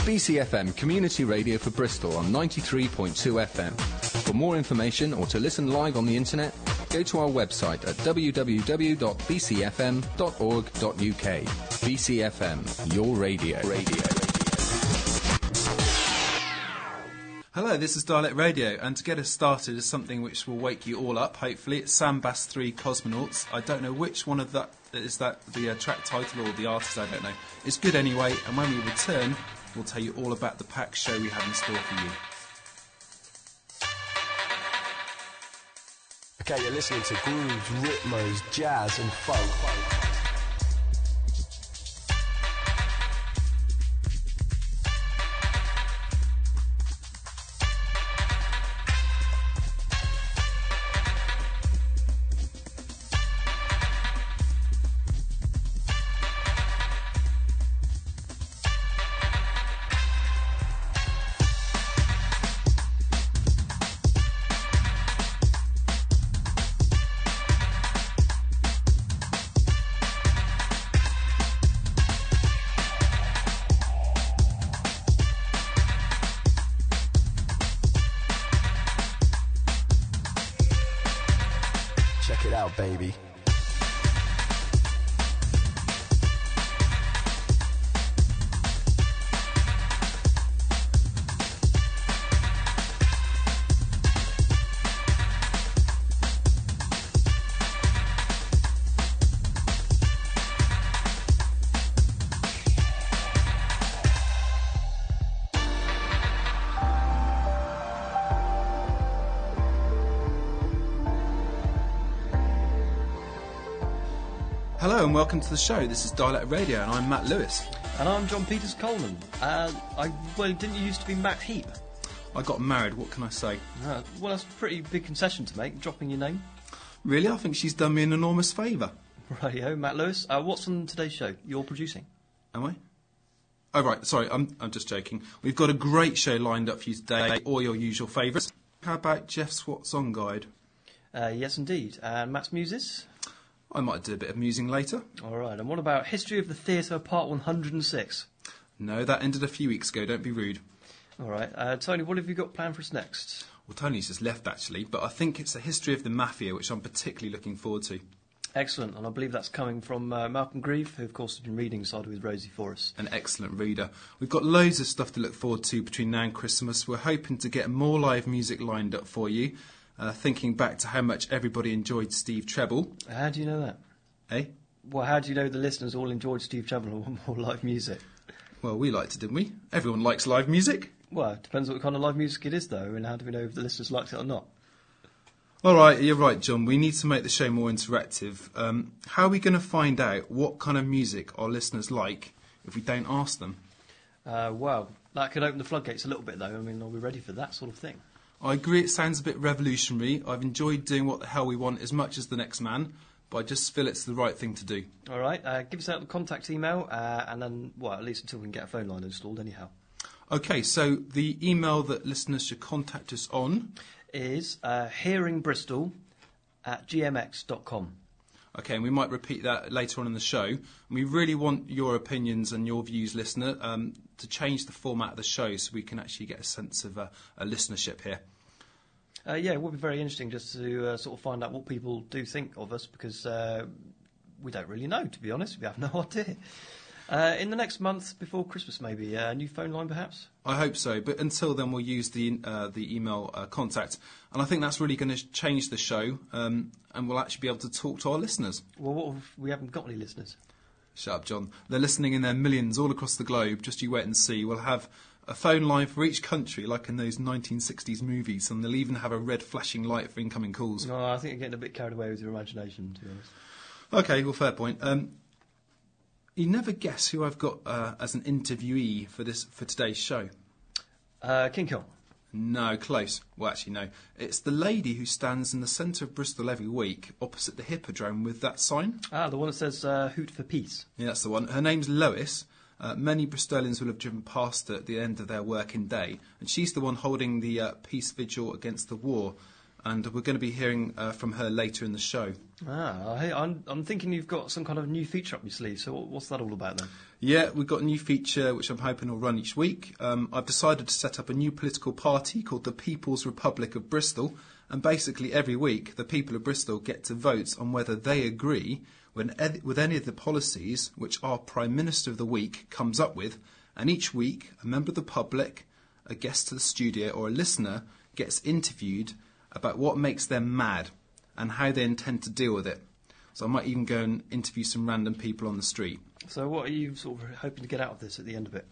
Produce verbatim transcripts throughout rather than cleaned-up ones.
B C F M Community Radio for Bristol on ninety-three point two F M. For more information or to listen live on the internet, go to our website at w w w dot b c f m dot org dot u k. B C F M, your radio. radio. Hello, this is Dialect Radio, and to get us started is something which will wake you all up, hopefully. It's Sam Bass three Cosmonauts. I don't know which one of that is that the uh, track title or the artist, I don't know. It's good anyway, and when we return, we'll tell you all about the packed show we have in store for you. Okay, you're listening to grooves, ritmos, jazz and funk. Check it out, baby. Hello and welcome to the show. This is Dialect Radio and I'm Matt Lewis. And I'm John Peters Coleman. Uh, I well, didn't you used to be Matt Heap? I got married, what can I say? Uh, well, that's a pretty big concession to make, dropping your name. Really? I think she's done me an enormous favour. Rightio, Matt Lewis. Uh, what's on today's show? You're producing. Am I? Oh, right, sorry, I'm, I'm just joking. We've got a great show lined up for you today, all your usual favourites. How about Jeff's What Song Guide? Uh, yes, indeed. And Matt's Muses? I might do a bit of musing later. All right, and what about History of the Theatre, Part one hundred six? No, that ended a few weeks ago, don't be rude. All right, uh, Tony, what have you got planned for us next? Well, Tony's just left, actually, but I think it's a history of the Mafia, which I'm particularly looking forward to. Excellent, and I believe that's coming from uh, Malcolm Grieve, who, of course, has been reading Cider with Rosie for us. An excellent reader. We've got loads of stuff to look forward to between now and Christmas. We're hoping to get more live music lined up for you, uh, thinking back to how much everybody enjoyed Steve Treble. How do you know that? Eh? Well, how do you know the listeners all enjoyed Steve Treble and want more live music? Well, we liked it, didn't we? Everyone likes live music. Well, it depends what kind of live music it is, though, and how do we know if the listeners liked it or not? All right, you're right, John. We need to make the show more interactive. Um, how are we going to find out what kind of music our listeners like if we don't ask them? Uh, well, that could open the floodgates a little bit, though. I mean, are we ready for that sort of thing? I agree it sounds a bit revolutionary. I've enjoyed doing what the hell we want as much as the next man, but I just feel it's the right thing to do. All right, uh, give us out the contact email, uh, and then, well, at least until we can get a phone line installed anyhow. OK, so the email that listeners should contact us on is uh, hearingbristol at g m x dot com. OK, and we might repeat that later on in the show. And we really want your opinions and your views, listener, um, to change the format of the show so we can actually get a sense of uh, a listenership here. Uh, yeah, it would be very interesting just to uh, sort of find out what people do think of us, because uh, we don't really know, to be honest. We have no idea. Uh, in the next month, before Christmas maybe, a uh, new phone line perhaps? I hope so, but until then we'll use the uh, the email uh, contact. And I think that's really going to change the show, um, and we'll actually be able to talk to our listeners. Well, what if we haven't got any listeners? Shut up, John. They're listening in their millions all across the globe. Just you wait and see. We'll have a phone line for each country, like in those nineteen sixties movies, and they'll even have a red flashing light for incoming calls. No, I think you're getting a bit carried away with your imagination, to be honest. OK, well, fair point. Um, you never guess who I've got uh, as an interviewee for this for today's show. Uh, King Kong. No, close. Well, actually, no. It's the lady who stands in the centre of Bristol every week, opposite the Hippodrome with that sign. Ah, the one that says uh, Hoot for Peace. Yeah, that's the one. Her name's Lois. Uh, many Bristolians will have driven past her at the end of their working day, and she's the one holding the uh, peace vigil against the war. and we're going to be hearing uh, from her later in the show. Ah, hey, I'm, I'm thinking you've got some kind of new feature up your sleeve, so what, what's that all about then? Yeah, we've got a new feature which I'm hoping will run each week. Um, I've decided to set up a new political party called the People's Republic of Bristol, and basically every week the people of Bristol get to vote on whether they agree when ed- with any of the policies which our Prime Minister of the Week comes up with, and each week a member of the public, a guest to the studio or a listener gets interviewed about what makes them mad and how they intend to deal with it. So I might even go and interview some random people on the street. So what are you sort of hoping to get out of this at the end of it?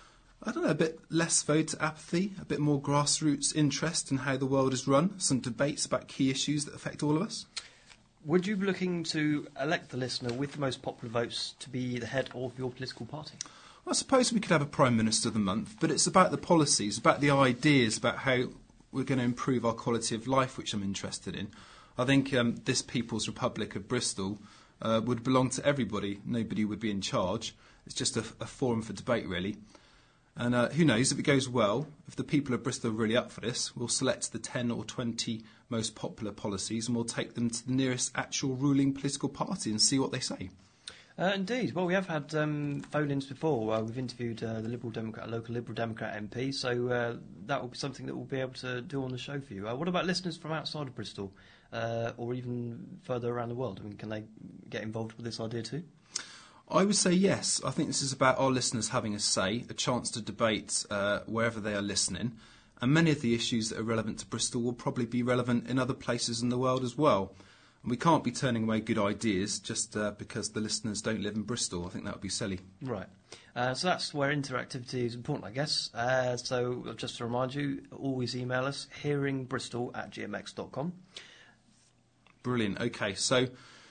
I don't know, a bit less voter apathy, a bit more grassroots interest in how the world is run, some debates about key issues that affect all of us. Would you be looking to elect the listener with the most popular votes to be the head of your political party? Well, I suppose we could have a Prime Minister of the Month, but it's about the policies, about the ideas, about how we're going to improve our quality of life, which I'm interested in. I think um, this People's Republic of Bristol uh, would belong to everybody. Nobody would be in charge. It's just a, a forum for debate, really. And uh, who knows, if it goes well, if the people of Bristol are really up for this, we'll select the ten or twenty most popular policies and we'll take them to the nearest actual ruling political party and see what they say. Uh, indeed. Well, we have had um, phone-ins before. Uh, we've interviewed uh, the Liberal Democrat, local Liberal Democrat M P, so uh, that will be something that we'll be able to do on the show for you. Uh, what about listeners from outside of Bristol uh, or even further around the world? I mean, can they get involved with this idea too? I would say yes. I think this is about our listeners having a say, a chance to debate uh, wherever they are listening. And many of the issues that are relevant to Bristol will probably be relevant in other places in the world as well. And we can't be turning away good ideas just uh, because the listeners don't live in Bristol. I think that would be silly. Right. Uh, so that's where interactivity is important, I guess. Uh, so just to remind you, always email us, hearingbristol at gmx dot com. Brilliant. OK, so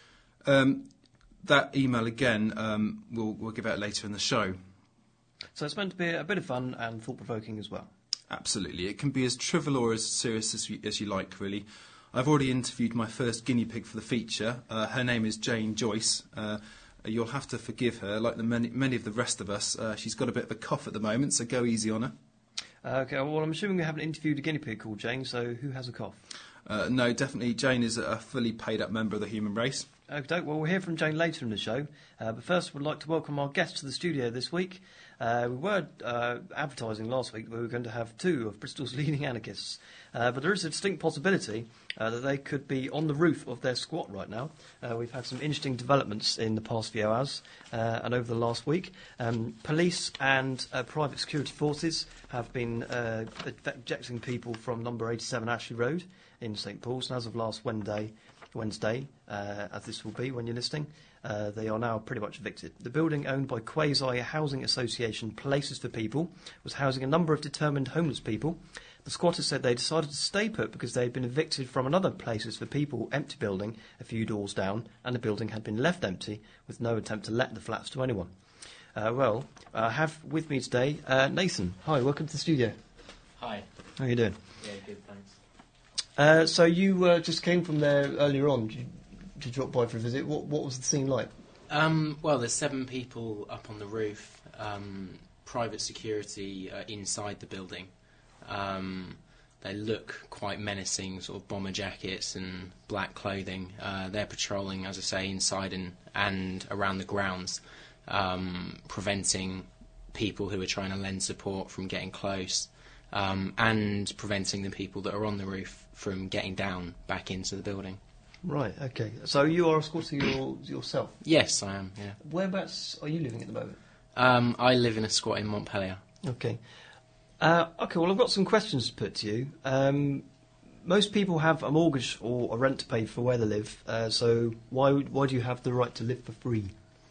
um, that email again, um, we'll, we'll give out later in the show. So it's meant to be a bit of fun and thought-provoking as well. Absolutely. It can be as trivial or as serious as you, as you like, really. I've already interviewed my first guinea pig for the feature. Uh, her name is Jane Joyce. Uh, you'll have to forgive her. Like the many, many of the rest of us, uh, she's got a bit of a cough at the moment, so go easy on her. Uh, OK, well, I'm assuming we haven't interviewed a guinea pig called Jane, so who has a cough? Uh, no, definitely Jane is a fully paid-up member of the human race. OK, well, we'll hear from Jane later in the show. Uh, but first, we'd like to welcome our guests to the studio this week. Uh, we were uh, advertising last week that we were going to have two of Bristol's leading anarchists. Uh, but there is a distinct possibility uh, that they could be on the roof of their squat right now. Uh, we've had some interesting developments in the past few hours uh, and over the last week. Um, police and uh, private security forces have been uh, ejecting people from number eighty-seven Ashley Road in St Paul's. And as of last Wednesday, Wednesday uh, as this will be when you're listening, Uh, they are now pretty much evicted. The building, owned by Quasi Housing Association Places for People, was housing a number of determined homeless people. The squatters said they decided to stay put because they had been evicted from another Places for People empty building a few doors down, and the building had been left empty with no attempt to let the flats to anyone. Uh, well, I have with me today uh, Nathan. Hi, welcome to the studio. Hi. How are you doing? Yeah, good, thanks. Uh, so you uh, just came from there earlier on. Did you, to drop by for a visit. What what was the scene like? Um, well, there's seven people up on the roof, um, private security uh, inside the building. Um, they look quite menacing, sort of bomber jackets and black clothing. Uh, they're patrolling, as I say, inside and, and around the grounds, um, preventing people who are trying to lend support from getting close, um, and preventing the people that are on the roof from getting down back into the building. Right, OK. So you are a squatter your, yourself? Yes, I am, yeah. Whereabouts are you living at the moment? Um, I live in a squat in Montpellier. OK. Uh, OK, well, I've got some questions to put to you. Um, most people have a mortgage or a rent to pay for where they live, uh, so why why do you have the right to live for free?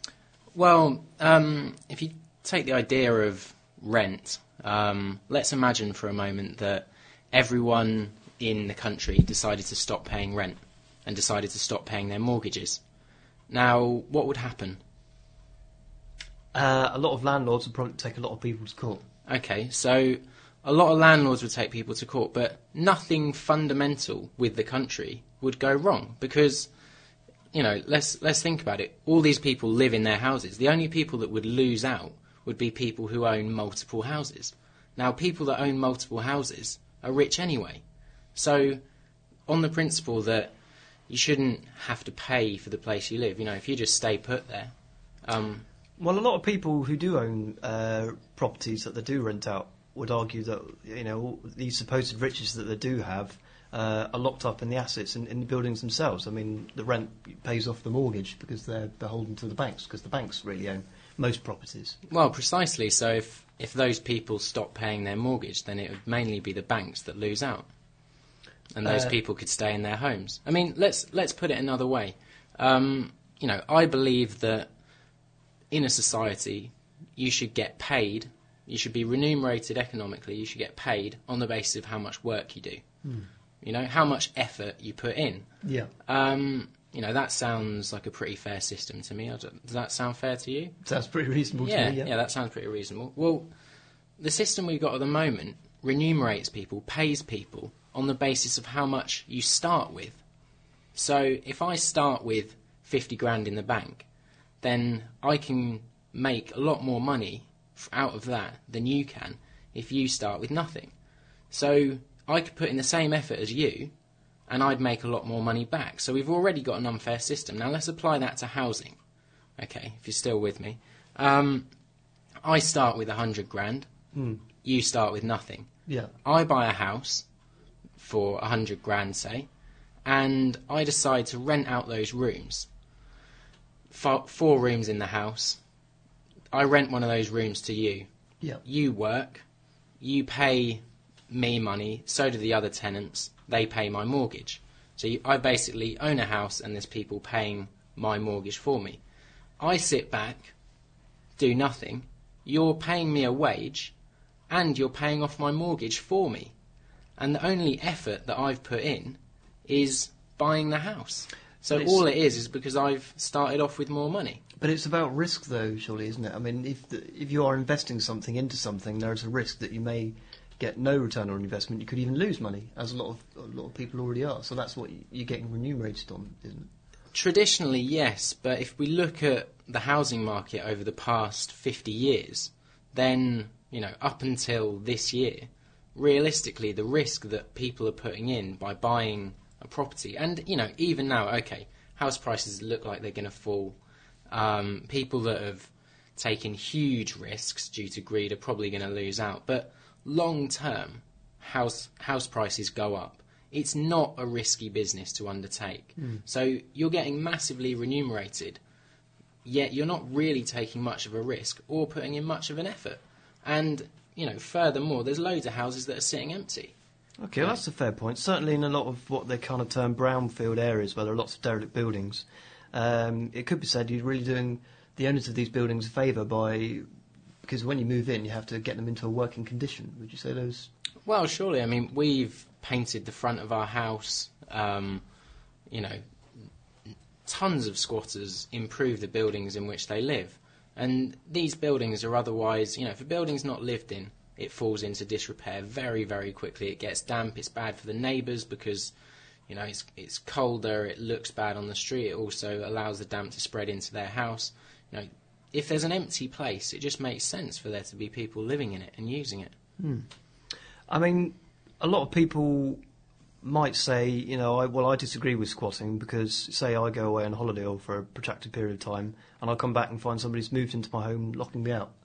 Well, um, if you take the idea of rent, um, let's imagine for a moment that everyone in the country decided to stop paying rent and decided to stop paying their mortgages. Now, what would happen? Uh, a lot of landlords would probably take a lot of people to court. Okay, so a lot of landlords would take people to court, but nothing fundamental with the country would go wrong because, you know, let's let's think about it. All these people live in their houses. The only people that would lose out would be people who own multiple houses. Now, people that own multiple houses are rich anyway. So on the principle that you shouldn't have to pay for the place you live. You know, if you just stay put there. Um, well, a lot of people who do own uh, properties that they do rent out would argue that, you know, these supposed riches that they do have uh, are locked up in the assets in, in the buildings themselves. I mean, the rent pays off the mortgage because they're beholden to the banks, because the banks really own most properties. Well, precisely. So if, if those people stop paying their mortgage, then it would mainly be the banks that lose out. And those Uh, people could stay in their homes. I mean, let's let's put it another way. Um, you know, I believe that in a society, you should get paid, you should be remunerated economically, you should get paid on the basis of how much work you do. Hmm. You know, how much effort you put in. Yeah. Um, you know, that sounds like a pretty fair system to me. I don't- Does that sound fair to you? Sounds pretty reasonable Yeah, to me, yeah. yeah, that sounds pretty reasonable. Well, the system we've got at the moment remunerates people, pays people on the basis of how much you start with. So if I start with fifty grand in the bank, then I can make a lot more money f- out of that than you can if you start with nothing. So I could put in the same effort as you, and I'd make a lot more money back. So we've already got an unfair system. Now let's apply that to housing. Okay, if you're still with me. Um, I start with a hundred grand. Hmm. You start with nothing. Yeah. I buy a house for a hundred grand, say, and I decide to rent out those rooms. Four, four rooms in the house. I rent one of those rooms to you. Yeah. You work. You pay me money. So do the other tenants. They pay my mortgage. So you, I basically own a house, and there's people paying my mortgage for me. I sit back, do nothing. You're paying me a wage, and you're paying off my mortgage for me. And the only effort that I've put in is buying the house. So But it's- all it is is because I've started off with more money. But it's about risk, though, surely, isn't it? I mean, if the, if you are investing something into something, there is a risk that you may get no return on investment. You could even lose money, as a lot of a lot of people already are. So that's what you're getting remunerated on, isn't it? Traditionally, yes, but if we look at the housing market over the past fifty years, then, you know, up until this year, realistically, the risk that people are putting in by buying a property, and, you know, even now, okay, house prices look like they're going to fall. Um, people that have taken huge risks due to greed are probably going to lose out. But long term, house house prices go up. It's not a risky business to undertake. Mm. So you're getting massively remunerated, yet you're not really taking much of a risk or putting in much of an effort. And, you know, furthermore, there's loads of houses that are sitting empty. Okay, well, that's a fair point. Certainly in a lot of what they kind of term brownfield areas, where there are lots of derelict buildings, um, it could be said you're really doing the owners of these buildings a favour by... Because when you move in, you have to get them into a working condition. Would you say those... Well, surely. I mean, we've painted the front of our house. Um, you know, tons of squatters improve the buildings in which they live. And these buildings are otherwise, you know, if a building's not lived in, it falls into disrepair very, very quickly. It gets damp. It's bad for the neighbours because, you know, it's it's colder. It looks bad on the street. It also allows the damp to spread into their house. You know, if there's an empty place, it just makes sense for there to be people living in it and using it. Hmm. I mean, a lot of people might say, you know, I, well, I disagree with squatting because, say, I go away on holiday or for a protracted period of time and I come back and find somebody's moved into my home locking me out.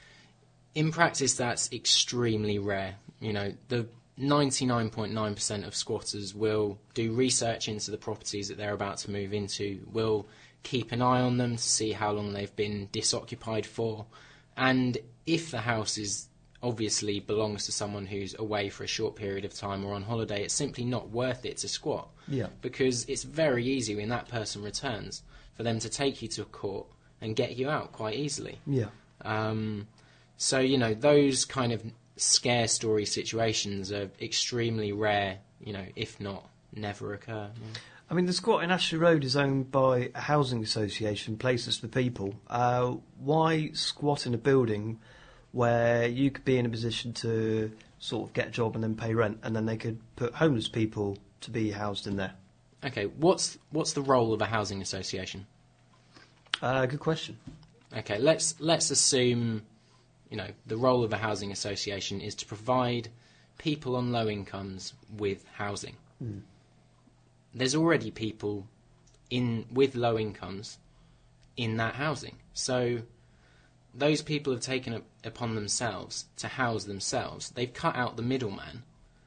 In practice, that's extremely rare. You know, the ninety-nine point nine percent of squatters will do research into the properties that they're about to move into, will keep an eye on them to see how long they've been disoccupied for, and if the house is obviously belongs to someone who's away for a short period of time or on holiday, it's simply not worth it to squat. Yeah. Because it's very easy when that person returns for them to take you to a court and get you out quite easily. Yeah. Um, so, you know, those kind of scare story situations are extremely rare, you know, if not never occur. Yeah. I mean, the squat in Ashley Road is owned by a housing association, Places for People. Uh, why squat in a building where you could be in a position to sort of get a job and then pay rent, and then they could put homeless people to be housed in there? Okay, what's what's the role of a housing association? Uh, good question. Okay, let's let's assume, you know, the role of a housing association is to provide people on low incomes with housing. Mm. there's already people in with low incomes in that housing. So those people have taken it upon themselves to house themselves. They've cut out the middleman.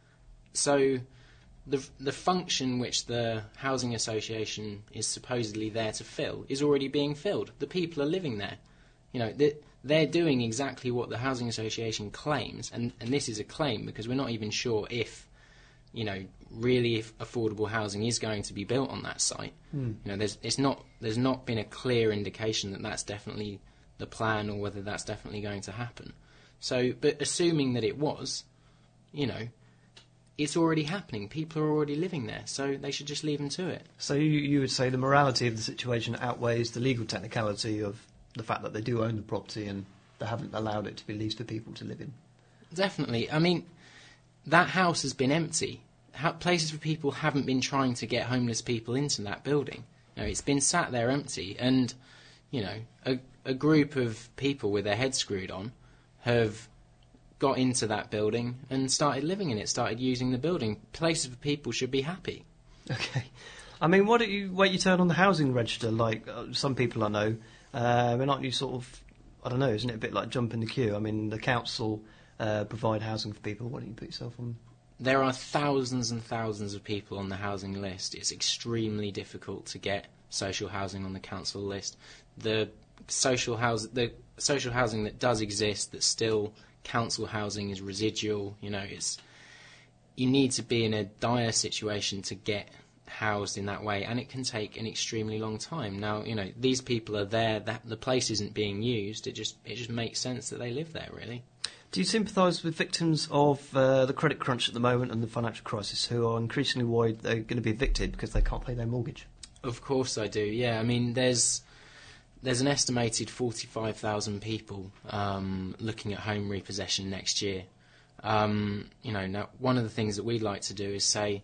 So the the function which the housing association is supposedly there to fill is already being filled. The people are living there. You know, they, they're doing exactly what the housing association claims, and, and this is a claim because we're not even sure if, you know, really if affordable housing is going to be built on that site. Mm. You know, there's it's not there's not been a clear indication that that's definitely the plan or whether that's definitely going to happen. So, but assuming that it was, you know, it's already happening. People are already living there, so they should just leave them to it. So you, you would say the morality of the situation outweighs the legal technicality of the fact that they do own the property and they haven't allowed it to be leased for people to live in? Definitely. I mean, that house has been empty. How, places for people haven't been trying to get homeless people into that building. You know, it's been sat there empty, and, you know, a, a group of people with their heads screwed on have got into that building and started living in it, started using the building. Places for people should be happy. Okay. I mean, why don't you wait your turn on the housing register, like uh, some people I know? Uh, I mean, aren't you sort of, I don't know, isn't it a bit like jumping the queue? I mean, the council uh, provide housing for people. Why don't you put yourself on? There are thousands and thousands of people on the housing list. It's extremely difficult to get social housing on the council list. The social house, the social housing that does exist, that's still council housing, is residual. You know, it's you need to be in a dire situation to get housed in that way, and it can take an extremely long time. Now, you know, these people are there. That the place isn't being used. It just it just makes sense that they live there, really. Do you sympathise with victims of uh, the credit crunch at the moment and the financial crisis, who are increasingly worried they're going to be evicted because they can't pay their mortgage? Of course I do. Yeah, I mean, there's there's an estimated forty-five thousand people um, looking at home repossession next year. Um, you know, now one of the things that we'd like to do is say,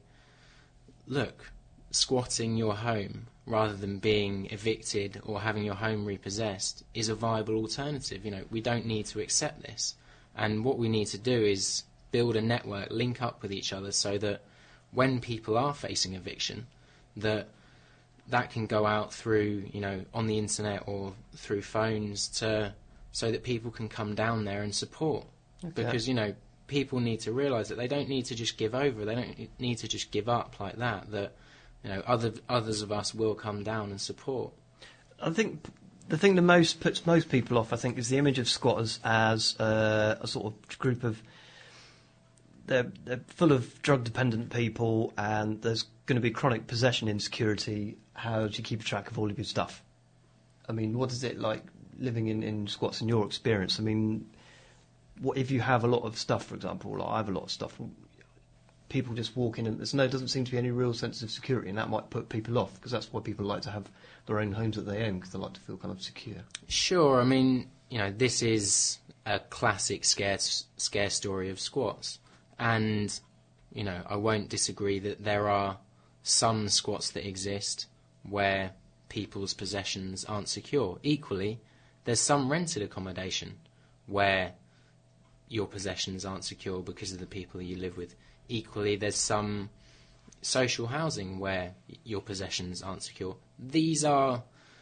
look, squatting your home rather than being evicted or having your home repossessed is a viable alternative. You know, we don't need to accept this. And what we need to do is build a network, link up with each other so that when people are facing eviction, that that can go out through, you know, on the internet or through phones to so that people can come down there and support. Okay. Because, you know, people need to realise that they don't need to just give over. They don't need to just give up like that. That, you know, other others of us will come down and support. I think the thing that most puts most people off, I think, is the image of squatters as uh, a sort of group of they're, they're full of drug-dependent people, and there's going to be chronic possession insecurity. How do you keep track of all of your stuff? I mean, what is it like living in, in squats in your experience? I mean, what if you have a lot of stuff, for example, like I have a lot of stuff, people just walk in and there's no, doesn't seem to be any real sense of security, and that might put people off, because that's why people like to have their own homes that they own, because they like to feel kind of secure. Sure, I mean, you know, this is a classic scare, scare story of squats. And, you know, I won't disagree that there are some squats that exist where people's possessions aren't secure. Equally, there's some rented accommodation where your possessions aren't secure because of the people you live with. Equally, there's some social housing where your possessions aren't secure. These are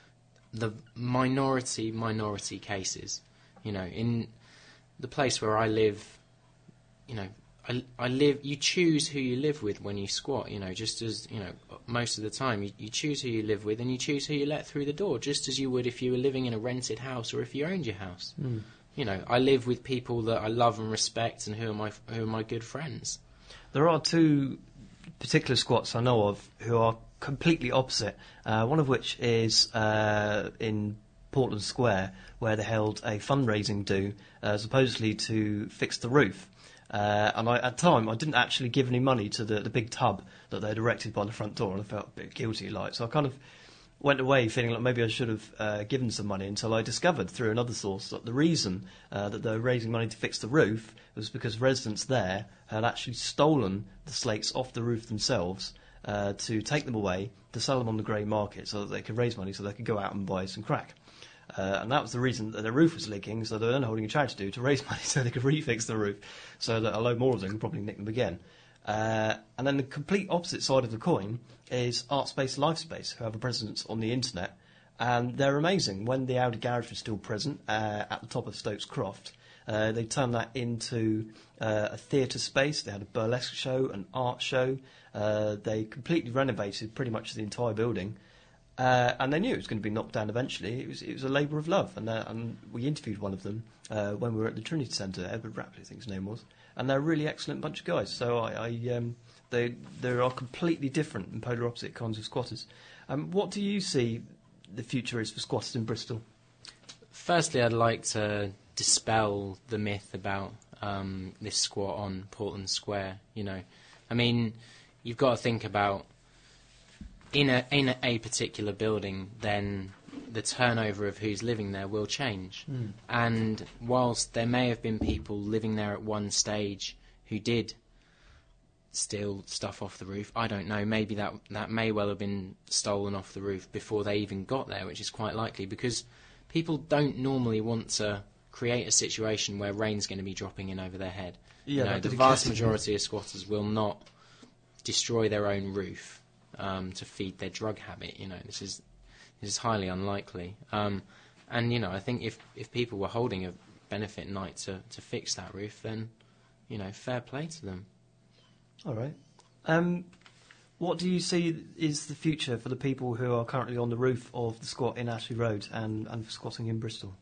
the minority, minority cases. You know, in the place where I live, you know, I, I live. You choose who you live with when you squat. You know, just as you know, most of the time you, you choose who you live with, and you choose who you let through the door, just as you would if you were living in a rented house or if you owned your house. Mm. You know, I live with people that I love and respect, and who are my who are my good friends. There are two particular squats I know of who are completely opposite. Uh, one of which is uh, in Portland Square, where they held a fundraising do, uh, supposedly to fix the roof. Uh, and I, at the time, I didn't actually give any money to the, the big tub that they'd erected by the front door, and I felt a bit guilty, like. So I kind of went away feeling like maybe I should have uh, given some money, until I discovered through another source that the reason uh, that they were raising money to fix the roof was because residents there had actually stolen the slates off the roof themselves uh, to take them away, to sell them on the grey market so that they could raise money so they could go out and buy some crack. Uh, and that was the reason that their roof was leaking, so they were then holding a charity do to raise money so they could refix the roof, so that a load more of them could probably nick them again. Uh, and then the complete opposite side of the coin is Artspace Lifespace, who have a presence on the internet. And they're amazing. When the Audi Garage was still present uh, at the top of Stokes Croft, uh, they turned that into uh, a theatre space. They had a burlesque show, an art show. Uh, they completely renovated pretty much the entire building. Uh, and they knew it was going to be knocked down eventually. It was it was a labour of love. And, uh, and we interviewed one of them uh, when we were at the Trinity Centre, Edward Rapley, I think his name was. And they're a really excellent bunch of guys. So I, I um, they they are completely different and polar opposite kinds of squatters. Um, what do you see the future is for squatters in Bristol? Firstly, I'd like to dispel the myth about um, this squat on Portland Square. You know, I mean, you've got to think about in a in a, a particular building, then the turnover of who's living there will change. Mm. And whilst there may have been people living there at one stage who did steal stuff off the roof, I don't know, maybe that that may well have been stolen off the roof before they even got there, which is quite likely, because people don't normally want to create a situation where rain's going to be dropping in over their head. Yeah, you know, the vast majority of squatters will not destroy their own roof um, to feed their drug habit. You know, this is this is highly unlikely. Um, and you know, I think if if people were holding a benefit night to to fix that roof, then you know, fair play to them. All right. Um, what do you see is the future for the people who are currently on the roof of the squat in Ashley Road and, and for squatting in Bristol?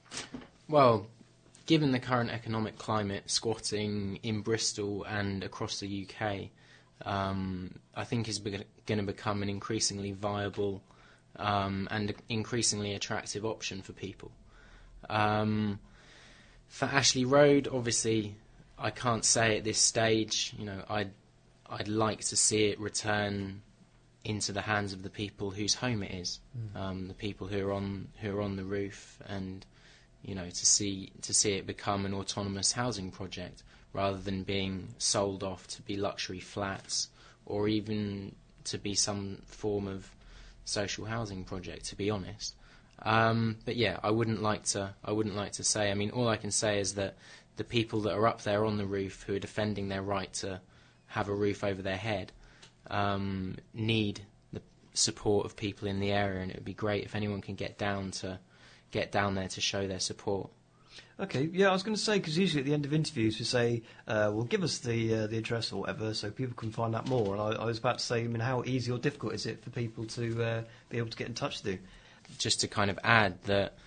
Well, given the current economic climate, squatting in Bristol and across the U K, um, I think is be- going to become an increasingly viable um, and increasingly attractive option for people. Um, for Ashley Road, obviously, I can't say at this stage. You know, I'd I'd like to see it return into the hands of the people whose home it is, mm. um, the people who are on who are on the roof, and you know, to see to see it become an autonomous housing project rather than being sold off to be luxury flats or even to be some form of social housing project. To be honest, um, but yeah, I wouldn't like to. I wouldn't like to say. I mean, all I can say is that the people that are up there on the roof who are defending their right to have a roof over their head um, need the support of people in the area, and it would be great if anyone can get down to get down there to show their support. Okay, yeah, I was going to say, because usually at the end of interviews we say, uh, well, give us the uh, the address or whatever so people can find out more. And I, I was about to say, I mean, how easy or difficult is it for people to uh, be able to get in touch with you? Just to kind of add that,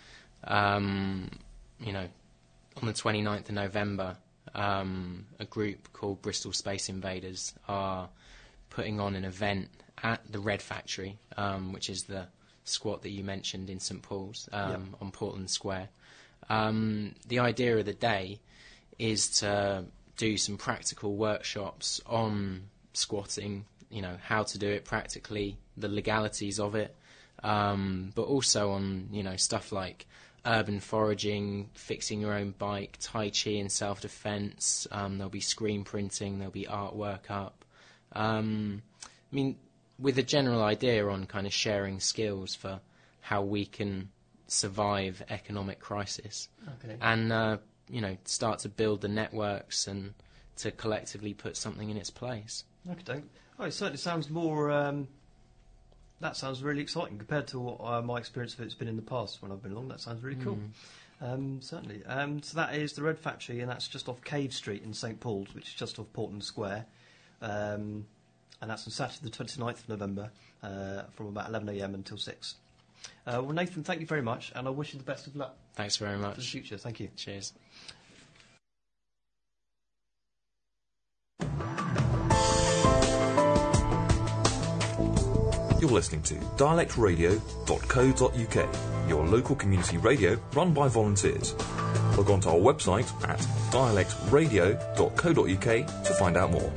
um, you know, on the twenty-ninth of November, um, a group called Bristol Space Invaders are putting on an event at the Red Factory, um, which is the squat that you mentioned in St Paul's, um, yep. on Portland Square. Um, the idea of the day is to do some practical workshops on squatting, you know, how to do it practically, the legalities of it, um, but also on, you know, stuff like urban foraging, fixing your own bike, Tai Chi and self-defence. Um, there'll be screen printing, there'll be artwork up. Um, I mean, with a general idea on kind of sharing skills for how we can survive economic crisis. Okay. And, uh, you know, start to build the networks and to collectively put something in its place. Okay. Oh, it certainly sounds more... Um That sounds really exciting compared to what uh, my experience of it's been in the past when I've been along. That sounds really cool. Mm. Um, certainly. Um, so that is the Red Factory, and that's just off Cave Street in St Paul's, which is just off Portland Square. Um, and that's on Saturday the twenty-ninth of November uh, from about eleven a m until six. Uh, well, Nathan, thank you very much, and I wish you the best of luck. Thanks very much. For the future. Thank you. Cheers. You're listening to dialect radio dot co dot u k, your local community radio run by volunteers. Log on to our website at dialect radio dot co dot u k to find out more.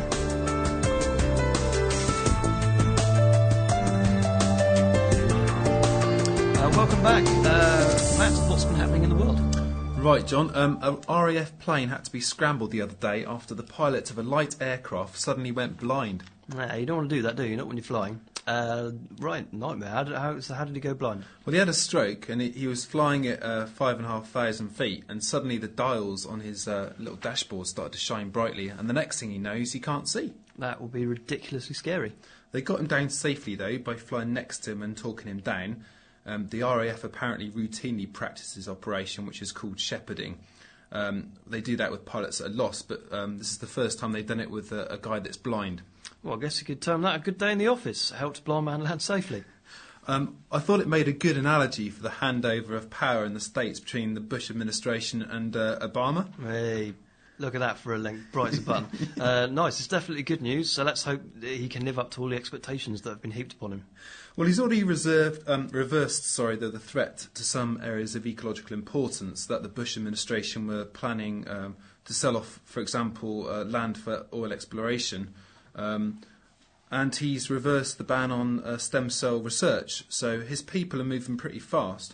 Uh, welcome back. Uh, Matt, what's been happening in the world? Right, John. Um, an R A F plane had to be scrambled the other day after the pilot of a light aircraft suddenly went blind. Nah, you don't want to do that, do you? Not when you're flying. Uh, right, nightmare. How did, how, so how did he go blind? Well, he had a stroke, and he, he was flying at uh, five and a half thousand feet, and suddenly the dials on his uh, little dashboard started to shine brightly, and the next thing he knows, he can't see. That will be ridiculously scary. They got him down safely, though, by flying next to him and talking him down. Um, the R A F apparently routinely practices operation, which is called shepherding. Um, they do that with pilots at a loss, but um, this is the first time they've done it with a, a guy that's blind. Well, I guess you could term that a good day in the office. Helped a blind man land safely. Um, I thought it made a good analogy for the handover of power in the States between the Bush administration and uh, Obama. Hey, look at that for a link. Bright as a button. uh, nice, it's definitely good news, so let's hope that he can live up to all the expectations that have been heaped upon him. Well, he's already reserved, um, reversed sorry, the, the threat to some areas of ecological importance that the Bush administration were planning um, to sell off, for example, uh, land for oil exploration. Um, and he's reversed the ban on uh, stem cell research, so his people are moving pretty fast.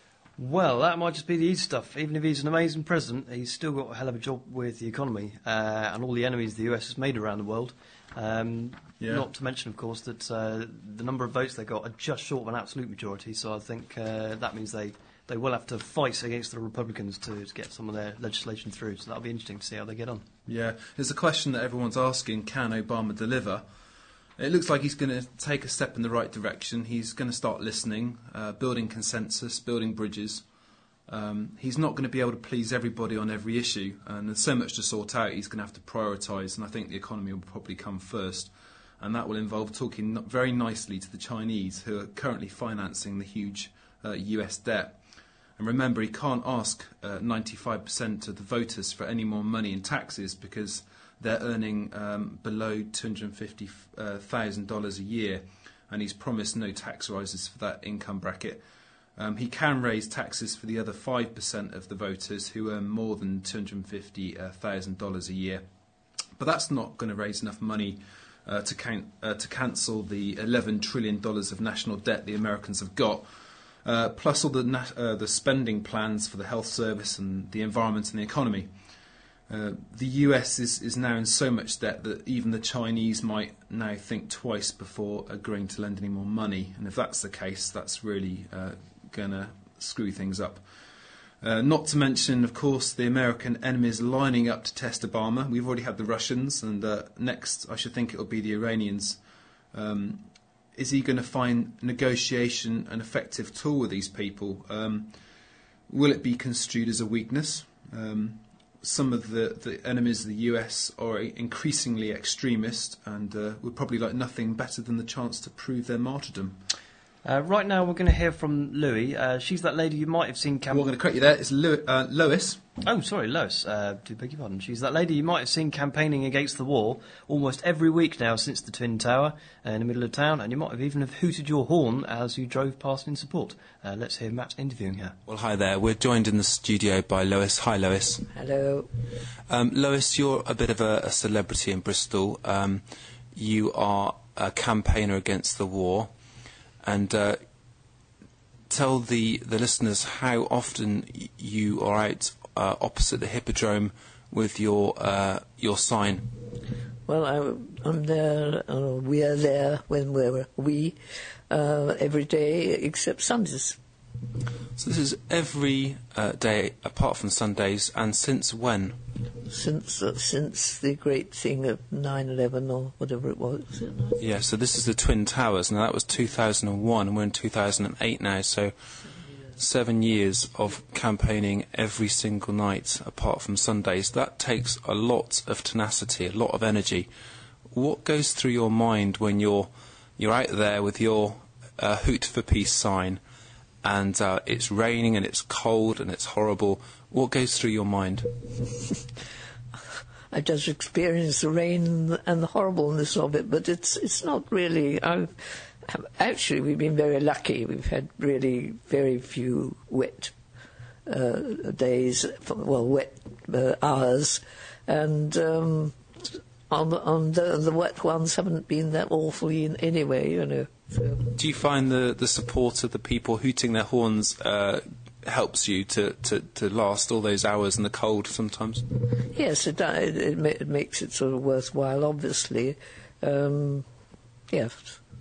Well, that might just be the easy stuff. Even if he's an amazing president, he's still got a hell of a job with the economy uh, and all the enemies the U S has made around the world. Um, yeah. Not to mention, of course, that uh, the number of votes they got are just short of an absolute majority, so I think uh, that means they, they will have to fight against the Republicans to, to get some of their legislation through, so that'll be interesting to see how they get on. Yeah, it's a question that everyone's asking, can Obama deliver? It looks like he's going to take a step in the right direction. He's going to start listening, uh, building consensus, building bridges. Um, he's not going to be able to please everybody on every issue, and there's so much to sort out. He's going to have to prioritise, and I think the economy will probably come first, and that will involve talking not very nicely to the Chinese, who are currently financing the huge uh, U S debt. And remember, he can't ask uh, ninety-five percent of the voters for any more money in taxes because they're earning um, below two hundred fifty thousand dollars a year, and he's promised no tax rises for that income bracket. Um, he can raise taxes for the other five percent of the voters who earn more than two hundred fifty thousand dollars a year. But that's not going to raise enough money uh, to, count, uh, to cancel the eleven trillion dollars of national debt the Americans have got, uh, plus all the, na- uh, the spending plans for the health service and the environment and the economy. Uh, the U S is, is now in so much debt that even the Chinese might now think twice before agreeing to lend any more money. And if that's the case, that's really uh, going to screw things up. Uh, not to mention, of course, the American enemies lining up to test Obama. We've already had the Russians, and uh, next I should think it will be the Iranians. Um, is he going to find negotiation an effective tool with these people? Um, will it be construed as a weakness? Um, Some of the, the enemies of the U S are increasingly extremist and uh, would probably like nothing better than the chance to prove their martyrdom. Uh, right now we're going to hear from Louie. Uh, she's that lady you might have seen... Camp- well, I'm going to correct you there. It's Lu- uh, Lois. Oh, sorry, Lois. Uh, do beg your pardon. She's that lady you might have seen campaigning against the war almost every week now since the Twin Tower uh, in the middle of town, and you might have even have hooted your horn as you drove past in support. Uh, let's hear Matt interviewing her. Well, hi there. We're joined in the studio by Lois. Hi, Lois. Hello. Um, Lois, you're a bit of a, a celebrity in Bristol. Um, you are a campaigner against the war, and uh, tell the, the listeners how often y- you are out uh, opposite the Hippodrome with your uh, your sign. Well, I, I'm there, uh, we are there when we're we, uh, every day except Sundays. So this is every uh, day apart from Sundays, and since when? Since uh, since the great thing of nine eleven or whatever it was. Yeah, so this is the Twin Towers. Now, that was two thousand one, and we're in two thousand eight now, so seven years of campaigning every single night apart from Sundays. That takes a lot of tenacity, a lot of energy. What goes through your mind when you're you're out there with your uh, Hoot for Peace sign, and uh, it's raining and it's cold and it's horrible? What goes through your mind? I just experienced the rain and the horribleness of it, but it's it's not really. I've, actually, we've been very lucky. We've had really very few wet uh, days, well, wet uh, hours, and um, on, on the, the wet ones haven't been that awful in anyway, you know. So. Do you find the, the support of the people hooting their horns uh, helps you to, to, to last all those hours in the cold sometimes? Yes, it, it, it makes it sort of worthwhile, obviously. Um, yeah.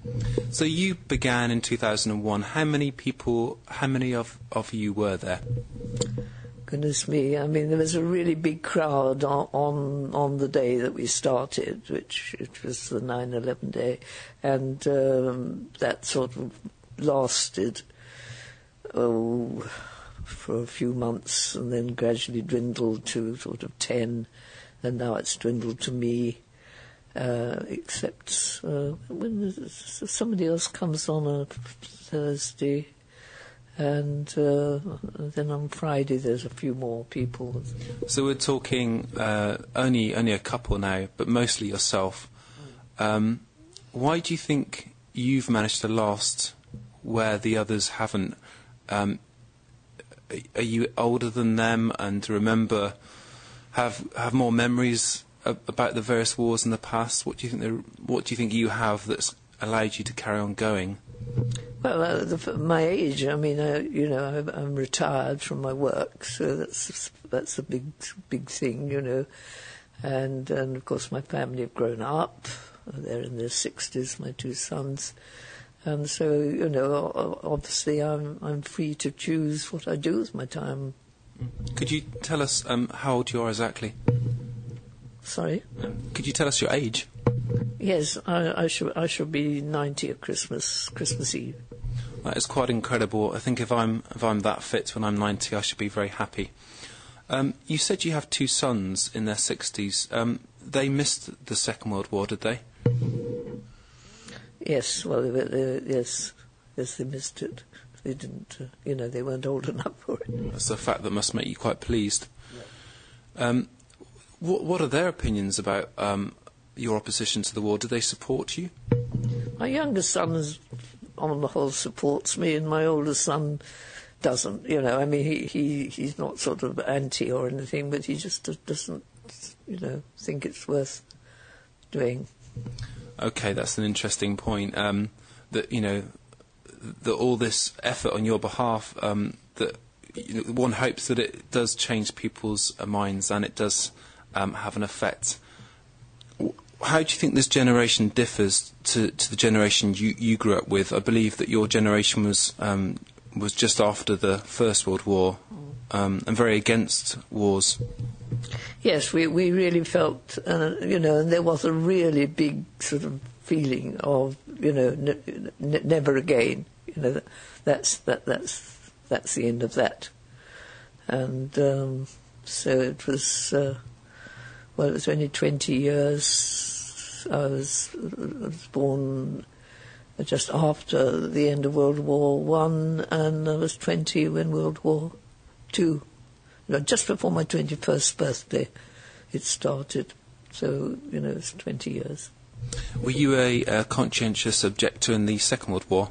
So you began in two thousand one. How many people, how many of, of you were there? Goodness me, I mean, there was a really big crowd on on, on the day that we started, which it was the nine eleven day, and um, that sort of lasted oh, for a few months and then gradually dwindled to sort of ten, and now it's dwindled to me, uh, except uh, when somebody else comes on a Thursday. And uh, then on Friday there's a few more people. So we're talking uh, only only a couple now, but mostly yourself. Um, why do you think you've managed to last where the others haven't? Um, are you older than them and remember, have have more memories ab- about the various wars in the past? What do you think? The, what do you think you have that's allowed you to carry on going? Well, uh, the, my age, I mean, uh, you know, I'm, I'm retired from my work, so that's that's a big, big thing, you know. And, and of course, my family have grown up. They're in their sixties, my two sons. And so, you know, obviously I'm I'm free to choose what I do with my time. Could you tell us um, how old you are exactly? Sorry? Could you tell us your age? Yes, I, I should I should be ninety at Christmas Christmas Eve. That is quite incredible. I think if I'm if I'm that fit when I'm ninety, I should be very happy. Um, you said you have two sons in their sixties. Um, they missed the Second World War, did they? Yes, well, they, they, yes, yes, they missed it. They didn't, uh, you know, they weren't old enough for it. That's a fact that must make you quite pleased. Yeah. Um, what what are their opinions about um, your opposition to the war? Do they support you? My younger son is, on the whole, supports me, and my older son doesn't. You know, I mean, he, he he's not sort of anti or anything, but he just doesn't, you know, think it's worth doing. Okay, that's an interesting point. Um, that you know, that all this effort on your behalf, um, that you know, one hopes that it does change people's uh, minds and it does um, have an effect. How do you think this generation differs to, to the generation you, you grew up with? I believe that your generation was um, was just after the First World War um, and very against wars. Yes, we, we really felt, uh, you know, and there was a really big sort of feeling of, you know, n- n- never again. You know, that's that that's that's the end of that. And um, so it was. Uh, Well, it was only twenty years. I was, I was born just after the end of World War One, and I was twenty when World War Two, no, just before my twenty-first birthday, it started. So, you know, it's twenty years. Were you a, a conscientious objector in the Second World War?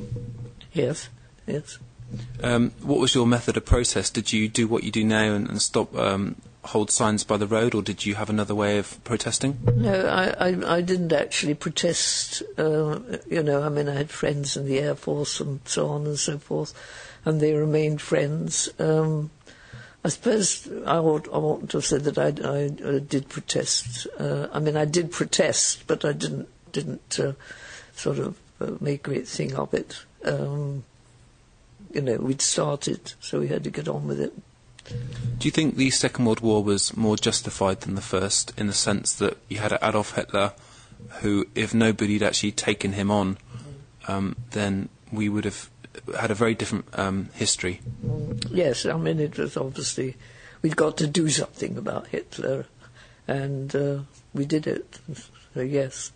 Yes, yes. Um, what was your method of protest? Did you do what you do now and, and stop... Um, hold signs by the road, or did you have another way of protesting? No, I, I, I didn't actually protest. Uh, you know, I mean, I had friends in the Air Force and so on and so forth, and they remained friends. Um, I suppose I ought, I ought to have said that I, I, I did protest. Uh, I mean, I did protest, but I didn't didn't uh, sort of uh, make a great thing of it. Um, you know, we'd started, so we had to get on with it. Do you think the Second World War was more justified than the First, in the sense that you had Adolf Hitler, who, if nobody had actually taken him on, um, then we would have had a very different um, history? Yes, I mean, it was obviously... We'd got to do something about Hitler, and uh, we did it, so yes.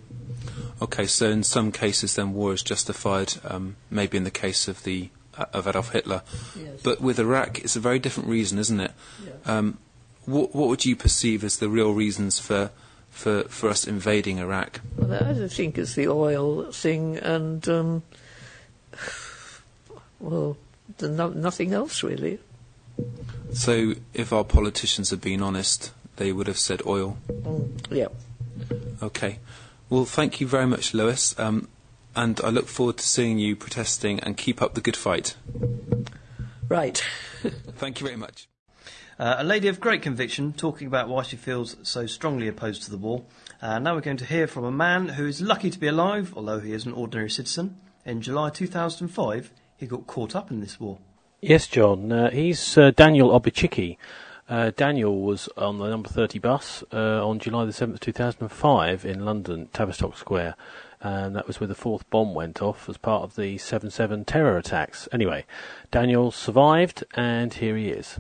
Okay, so in some cases then war is justified, um, maybe in the case of the of Adolf Hitler. Yes. But with Iraq, it's a very different reason, isn't it? Yeah. Um, what, what would you perceive as the real reasons for, for, for us invading Iraq? Well, I think it's the oil thing and, um, well, the no- nothing else, really. So if our politicians had been honest, they would have said oil? Mm, yeah. Okay. Well, thank you very much, Lewis. Um, And I look forward to seeing you protesting, and keep up the good fight. Right. Thank you very much. Uh, a lady of great conviction talking about why she feels so strongly opposed to the war. Uh, now we're going to hear from a man who is lucky to be alive, although he is an ordinary citizen. In July two thousand five, he got caught up in this war. Yes, John. Uh, he's uh, Daniel Obichicki. Uh, Daniel was on the number thirty bus uh, on July the seventh, two thousand five in London, Tavistock Square. And that was where the fourth bomb went off as part of the seven seven terror attacks. Anyway, Daniel survived, and here he is.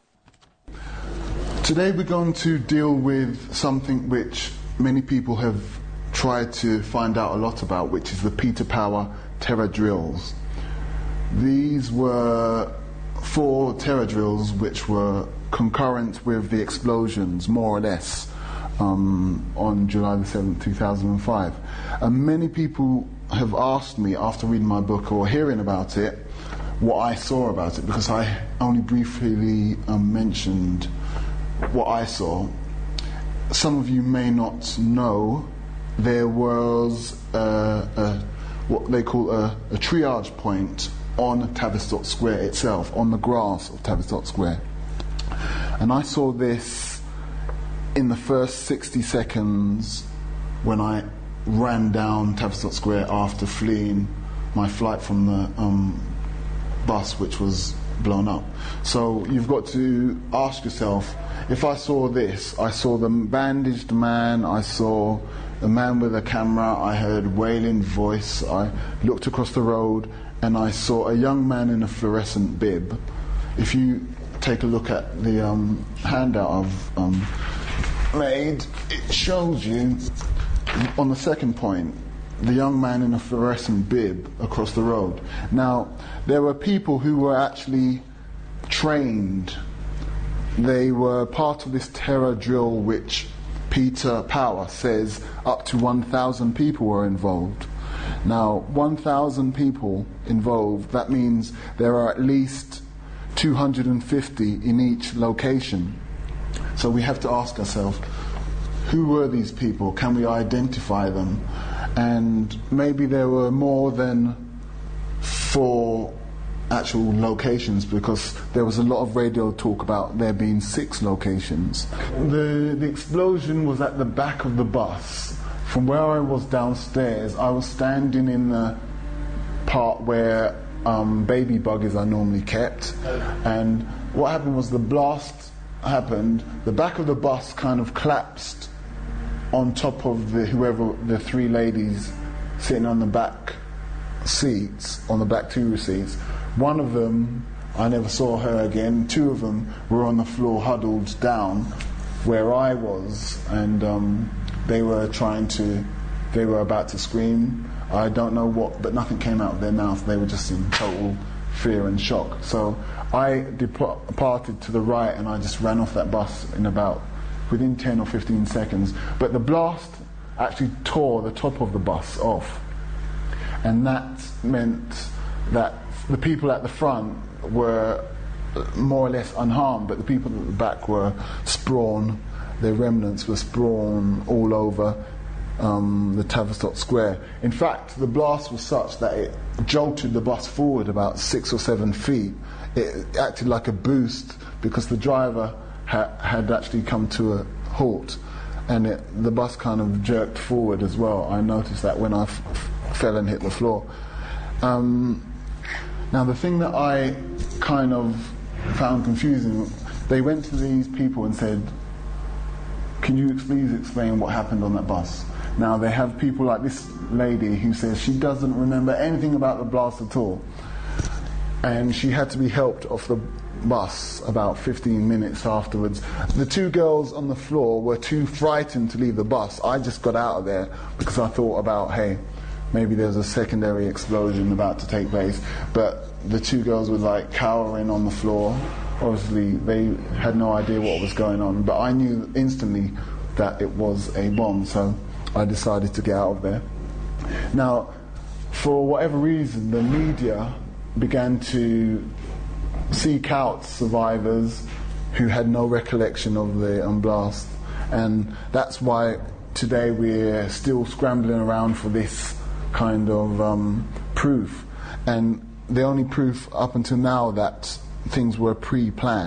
Today we're going to deal with something which many people have tried to find out a lot about, which is the Peter Power terror drills. These were four terror drills which were concurrent with the explosions, more or less, um, on July the seventh, two thousand five. And many people have asked me after reading my book or hearing about it what I saw about it, because I only briefly um, mentioned what I saw. Some of you may not know there was a, a, what they call a, a triage point on Tavistock Square itself, on the grass of Tavistock Square. And I saw this in the first sixty seconds when I ran down Tavistock Square after fleeing my flight from the um, bus which was blown up. So you've got to ask yourself, if I saw this, I saw the bandaged man, I saw a man with a camera, I heard wailing voice, I looked across the road and I saw a young man in a fluorescent bib. If you take a look at the um, handout I've um, made, it shows you on the second point the young man in a fluorescent bib across the road. Now, there were people who were actually trained. They were part of this terror drill which Peter Power says up to one thousand people were involved. Now, one thousand people involved, that means there are at least two hundred fifty in each location. So we have to ask ourselves, who were these people? Can we identify them? And maybe there were more than four actual locations, because there was a lot of radio talk about there being six locations. The, the explosion was at the back of the bus. From where I was downstairs, I was standing in the part where um, baby buggies are normally kept, and what happened was the blast happened, the back of the bus kind of collapsed on top of the whoever the three ladies sitting on the back seats, on the back two seats. One of them, I never saw her again. Two of them were on the floor huddled down where I was, and um, they were trying to, they were about to scream. I don't know what, but nothing came out of their mouth. They were just in total fear and shock. So I departed to the right and I just ran off that bus in about within ten or fifteen seconds. But the blast actually tore the top of the bus off, and that meant that the people at the front were more or less unharmed, but the people at the back were sprawn. Their remnants were sprawn all over um, the Tavistock Square. In fact, the blast was such that it jolted the bus forward about six or seven feet. It acted like a boost because the driver ha- had actually come to a halt, and it, the bus kind of jerked forward as well. I noticed that when I f- f- fell and hit the floor. Um, now, the thing that I kind of found confusing, they went to these people and said, can you please explain what happened on that bus? Now, they have people like this lady who says she doesn't remember anything about the blast at all, and she had to be helped off the bus about fifteen minutes afterwards. The two girls on the floor were too frightened to leave the bus. I just got out of there because I thought about, hey, maybe there's a secondary explosion about to take place. But the two girls were like cowering on the floor. Obviously, they had no idea what was going on, but I knew instantly that it was a bomb, so I decided to get out of there. Now, for whatever reason, the media began to seek out survivors who had no recollection of the um, blast, and that's why today we're still scrambling around for this kind of um, proof. And the only proof up until now that things were pre-planned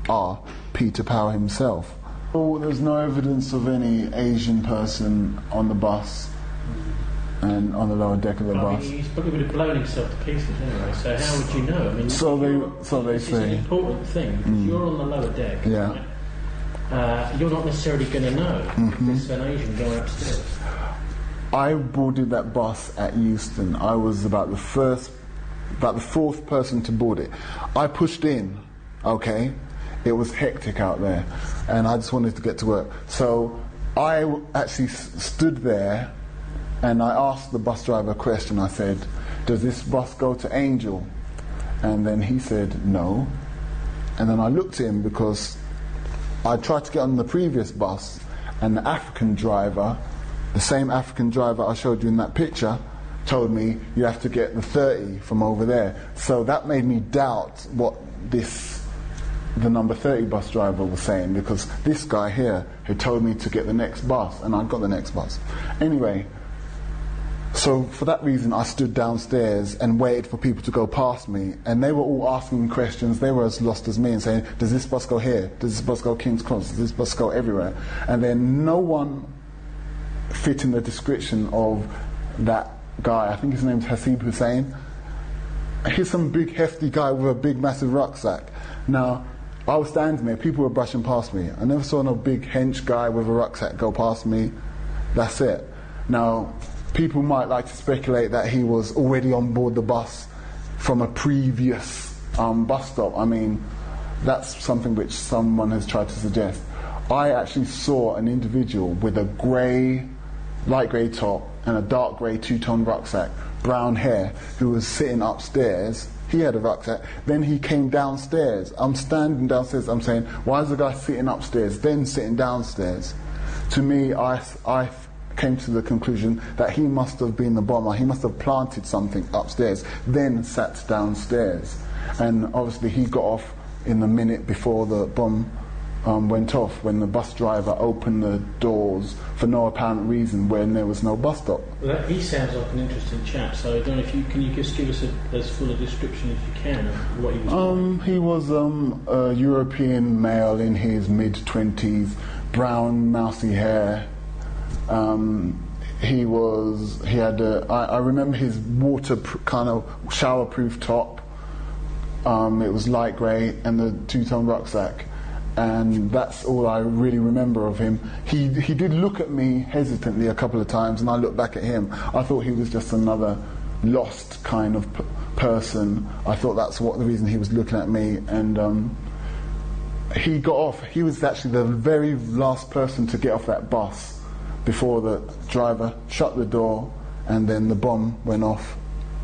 are Peter Power himself. Oh, there's no evidence of any Asian person on the bus and on the lower deck of the I bus. mean, he's probably would have blown himself to pieces anyway, so how would you know? I mean, So they, so they this say. is an important thing, because Mm. you're on the lower deck, Yeah. right? Uh, you're not necessarily going to know Mhm. if it's an Asian going upstairs. I boarded that bus at Euston. I was about the first, about the fourth person to board it. I pushed in, okay? It was hectic out there, and I just wanted to get to work. So I w- actually s- stood there, and I asked the bus driver a question. I said, does this bus go to Angel? And then he said, no. And then I looked at him because I tried to get on the previous bus, and the African driver, the same African driver I showed you in that picture, told me you have to get the thirty from over there. So that made me doubt what this, the number thirty bus driver was saying, because this guy here had told me to get the next bus, and I got the next bus. Anyway, so for that reason I stood downstairs and waited for people to go past me, and they were all asking questions. They were as lost as me and saying, does this bus go here? Does this bus go King's Cross? Does this bus go everywhere? And then no one fit in the description of that guy. I think his name's Hasib Hussain. He's some big hefty guy with a big massive rucksack. Now, I was standing there, people were brushing past me. I never saw no big hench guy with a rucksack go past me. That's it. Now, people might like to speculate that he was already on board the bus from a previous um, bus stop. I mean, that's something which someone has tried to suggest. I actually saw an individual with a grey, light grey top and a dark grey two-tone rucksack, brown hair, who was sitting upstairs. He had a rucksack. Then he came downstairs. I'm standing downstairs. I'm saying, why is the guy sitting upstairs, then sitting downstairs? To me, I, I came to the conclusion that he must have been the bomber. He must have planted something upstairs, then sat downstairs. And obviously he got off in the minute before the bomb um, went off, when the bus driver opened the doors for no apparent reason when there was no bus stop. Well, that, he sounds like an interesting chap, so I don't know if you can you just give us a, as full a description as you can of what he was Um, he was um, a European male in his mid-twenties, brown, mousy hair. Um, he was, he had a, I, I remember his water pr- kind of shower-proof top. Um, it was light grey, and the two-ton rucksack. And that's all I really remember of him. He he did look at me hesitantly a couple of times, and I looked back at him. I thought he was just another lost kind of p- person. I thought that's what the reason he was looking at me. And um, he got off. He was actually the very last person to get off that bus before the driver shut the door, and then the bomb went off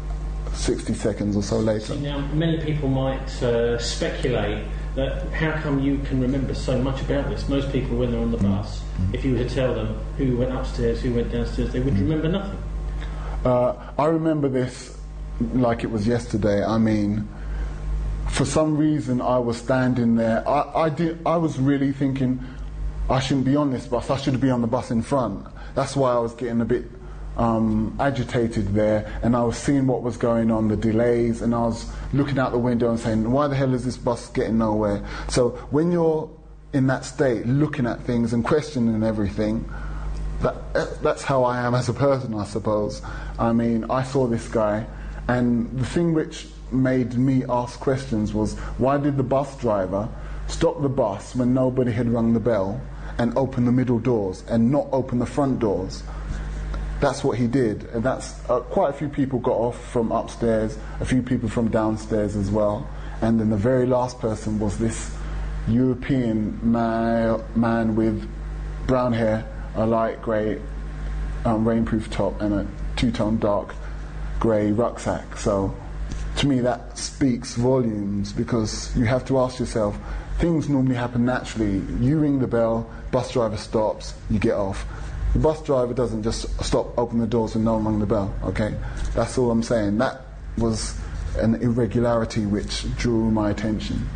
sixty seconds or so later. See, now, many people might uh, speculate that how come you can remember so much about this? Most people, when they're on the bus, mm. if you were to tell them who went upstairs, who went downstairs, they would mm. remember nothing. Uh, I remember this like it was yesterday. I mean, for some reason I was standing there. I, I, did, I was really thinking, I shouldn't be on this bus, I should be on the bus in front. That's why I was getting a bit um, agitated there, and I was seeing what was going on, the delays, and I was looking out the window and saying, why the hell is this bus getting nowhere? So when you're in that state, looking at things and questioning everything, that, that's how I am as a person, I suppose. I mean, I saw this guy, and the thing which made me ask questions was, why did the bus driver stop the bus when nobody had rung the bell and open the middle doors and not open the front doors? That's what he did, and that's uh, quite a few people got off from upstairs, a few people from downstairs as well, and then the very last person was this European ma- man with brown hair, a light grey um, rainproof top, and a two-tone dark grey rucksack. So to me that speaks volumes, because you have to ask yourself, things normally happen naturally. You ring the bell, bus driver stops, you get off. The bus driver doesn't just stop, open the doors and no one rang the bell, okay? That's all I'm saying. That was an irregularity which drew my attention.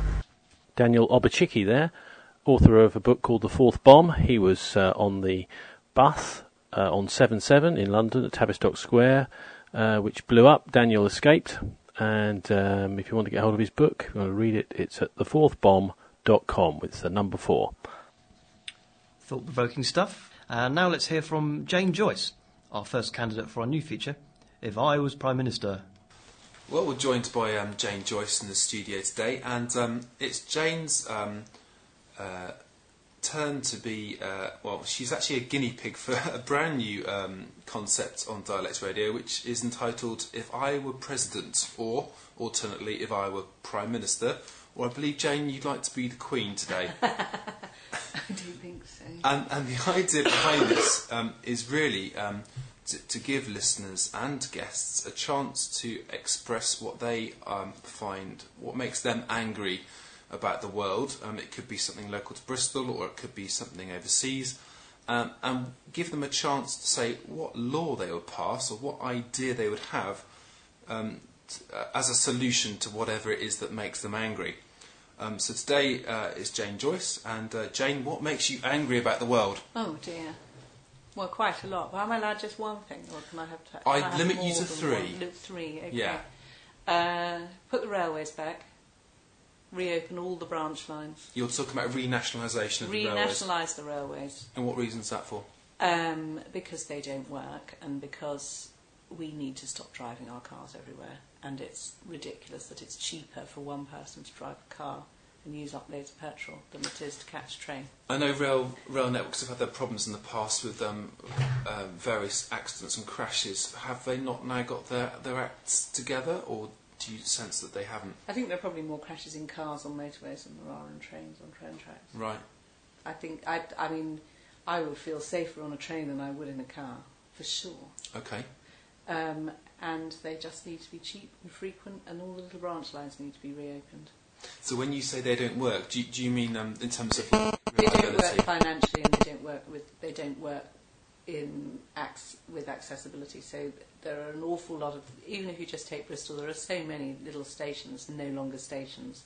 Daniel Obuchiki there, author of a book called The Fourth Bomb. He was uh, on the bus uh, on seven seven in London at Tavistock Square, uh, which blew up. Daniel escaped, and um, if you want to get hold of his book, if you want to read it, it's at the fourth bomb dot com. It's the number four. Thought-provoking stuff. And now let's hear from Jane Joyce, our first candidate for our new feature, If I Was Prime Minister. Well, we're joined by um, Jane Joyce in the studio today, and um, it's Jane's um, uh, turn to be, uh, well, she's actually a guinea pig for a brand new um, concept on Dialect Radio, which is entitled If I Were President, or, alternately, If I Were Prime Minister, or I believe, Jane, you'd like to be the Queen today. I do think so. And, and the idea behind this um, is really um, to, to give listeners and guests a chance to express what they um, find, what makes them angry about the world. Um, it could be something local to Bristol, or it could be something overseas, um, and give them a chance to say what law they would pass or what idea they would have um, t- uh, as a solution to whatever it is that makes them angry. Um, so today uh, is Jane Joyce, and uh, Jane, what makes you angry about the world? Oh dear. Well, quite a lot. But am I allowed just one thing, or can I have to? I can I have limit more you to than three. One? Three. Okay. Yeah. Uh, put the railways back. Reopen all the branch lines. You're talking about renationalisation of the railways. Renationalise the railways. And what reason is that for? Um, because they don't work, and because we need to stop driving our cars everywhere. And it's ridiculous that it's cheaper for one person to drive a car and use up loads of petrol than it is to catch a train. I know rail rail networks have had their problems in the past with um, uh, various accidents and crashes. Have they not now got their, their acts together, or do you sense that they haven't? I think there are probably more crashes in cars on motorways than there are in trains on train tracks. Right. I think, I, I mean, I would feel safer on a train than I would in a car, for sure. Okay. Um, and they just need to be cheap and frequent, and all the little branch lines need to be reopened. So when you say they don't work, do you, do you mean um, in terms of They don't reliability? work financially, and they don't work with. They don't work in ac- with accessibility. So there are an awful lot of. Even if you just take Bristol, there are so many little stations, no longer stations,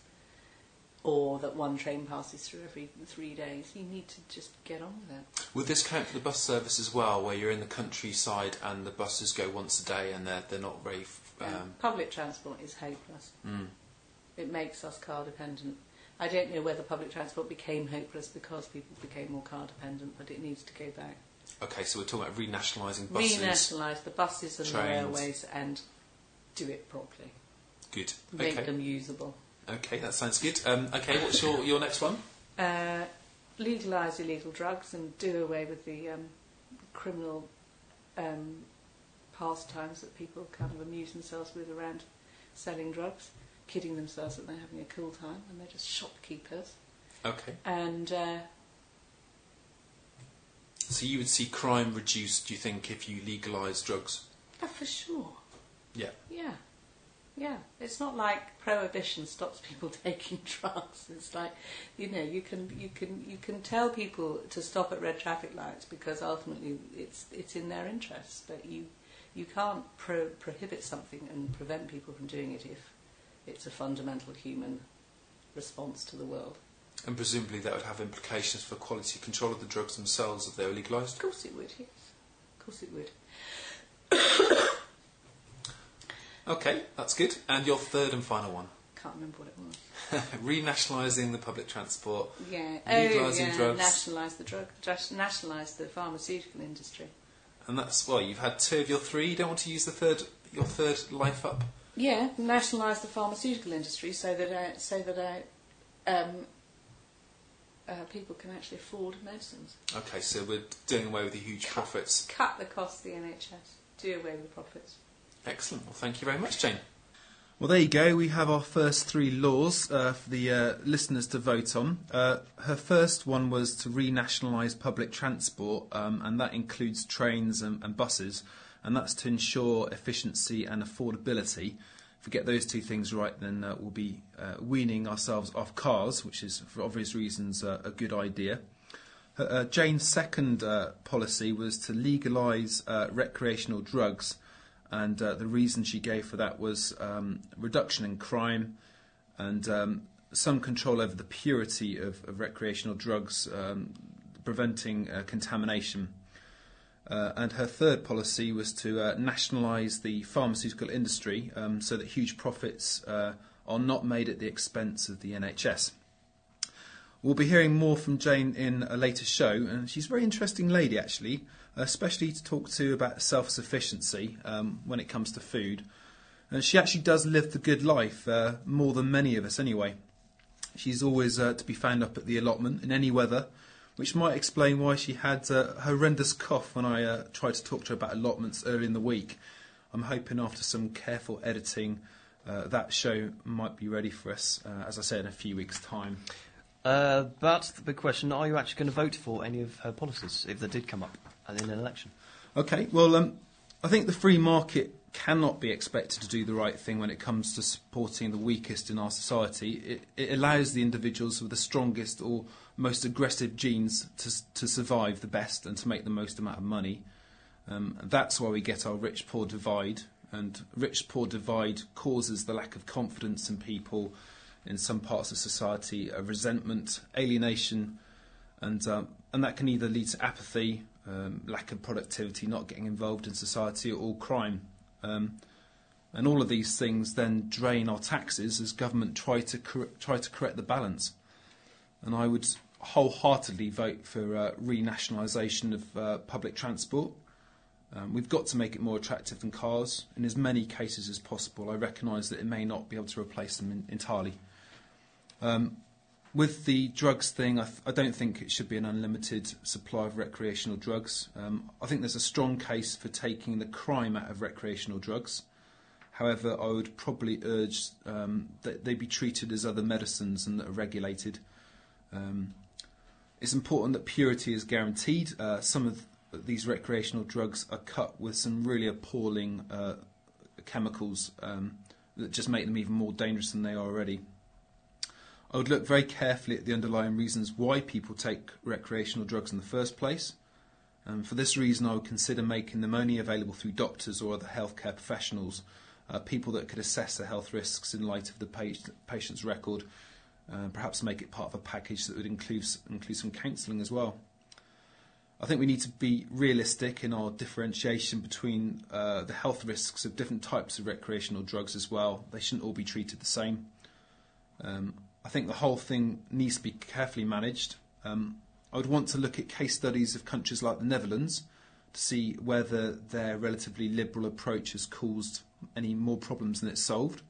or that one train passes through every three days. You need to just get on with it. Would this count for the bus service as well, where you're in the countryside and the buses go once a day and they're they're not very. Um, Um, public transport is hopeless. mm. It makes us car dependent. I don't know whether public transport became hopeless because people became more car dependent, but it needs to go back. Okay, so we're talking about renationalising buses. Renationalise the buses and trains. the railways and do it properly. Good. Make Okay. them usable. Okay, that sounds good. Um, okay, what's your, your next one? Uh, legalise illegal drugs and do away with the um, criminal um, pastimes that people kind of amuse themselves with around selling drugs, kidding themselves that they're having a cool time, and they're just shopkeepers. Okay. And uh, So you would see crime reduced, do you think, if you legalise drugs? oh, for sure. Yeah. Yeah. Yeah. It's not like prohibition stops people taking drugs. It's like, you know, you can you can you can tell people to stop at red traffic lights because ultimately it's it's in their interests, but you you can't pro- prohibit something and prevent people from doing it if it's a fundamental human response to the world. And presumably that would have implications for quality control of the drugs themselves if they were legalised? Of course it would, yes. Of course it would. Okay, that's good. And your third and final one? Can't remember what it was. Renationalising the public transport. Yeah. Legalising oh, yeah. drugs. Nationalise the drug. just Nationalise the pharmaceutical industry. And that's, well, you've had two of your three. You don't want to use the third, your third life up? Yeah, nationalise the pharmaceutical industry so that uh, so that uh, um, uh, people can actually afford medicines. Okay, so we're doing away with the huge cut, profits. Cut the cost of the N H S. Do away with the profits. Excellent. Well, thank you very much, Jane. Well, there you go. We have our first three laws uh, for the uh, listeners to vote on. Uh, her first one was to renationalise public transport, um, and that includes trains and, and buses, and that's to ensure efficiency and affordability. If we get those two things right, then uh, we'll be uh, weaning ourselves off cars, which is, for obvious reasons, uh, a good idea. Uh, uh, Jane's second uh, policy was to legalise uh, recreational drugs. And uh, the reason she gave for that was um, reduction in crime and um, some control over the purity of, of recreational drugs, um, preventing uh, contamination. Uh, and her third policy was to uh, nationalise the pharmaceutical industry um, so that huge profits uh, are not made at the expense of the N H S. We'll be hearing more from Jane in a later show, and she's a very interesting lady, actually, especially to talk to about self-sufficiency um, when it comes to food. And she actually does live the good life, uh, more than many of us anyway. She's always uh, to be found up at the allotment in any weather, which might explain why she had a horrendous cough when I uh, tried to talk to her about allotments early in the week. I'm hoping after some careful editing uh, that show might be ready for us, uh, as I said, in a few weeks' time. Uh, but the big question, are you actually going to vote for any of her policies if they did come up in an election? OK, well, um, I think the free market cannot be expected to do the right thing when it comes to supporting the weakest in our society. It, it allows the individuals with the strongest or most aggressive genes to, to survive the best and to make the most amount of money. Um, that's why we get our rich-poor divide, and rich-poor divide causes the lack of confidence in people in some parts of society, a resentment, alienation, and um, and that can either lead to apathy, um, lack of productivity, not getting involved in society, or crime. Um, and all of these things then drain our taxes as government try to cor- try to correct the balance. And I would wholeheartedly vote for uh, renationalisation of uh, public transport. Um, we've got to make it more attractive than cars in as many cases as possible. I recognise that it may not be able to replace them in- entirely. Um, with the drugs thing, I, th- I don't think it should be an unlimited supply of recreational drugs. Um, I think there's a strong case for taking the crime out of recreational drugs. However, I would probably urge um, that they be treated as other medicines and that are regulated. Um, it's important that purity is guaranteed. Uh, some of these recreational drugs are cut with some really appalling uh, chemicals um, that just make them even more dangerous than they are already. I would look very carefully at the underlying reasons why people take recreational drugs in the first place. Um, for this reason, I would consider making them only available through doctors or other healthcare professionals, uh, people that could assess the health risks in light of the patient, patient's record, uh, perhaps make it part of a package that would include, include some counselling as well. I think we need to be realistic in our differentiation between uh, the health risks of different types of recreational drugs as well. They shouldn't all be treated the same. Um, I think the whole thing needs to be carefully managed. Um, I would want to look at case studies of countries like the Netherlands to see whether their relatively liberal approach has caused any more problems than it's solved.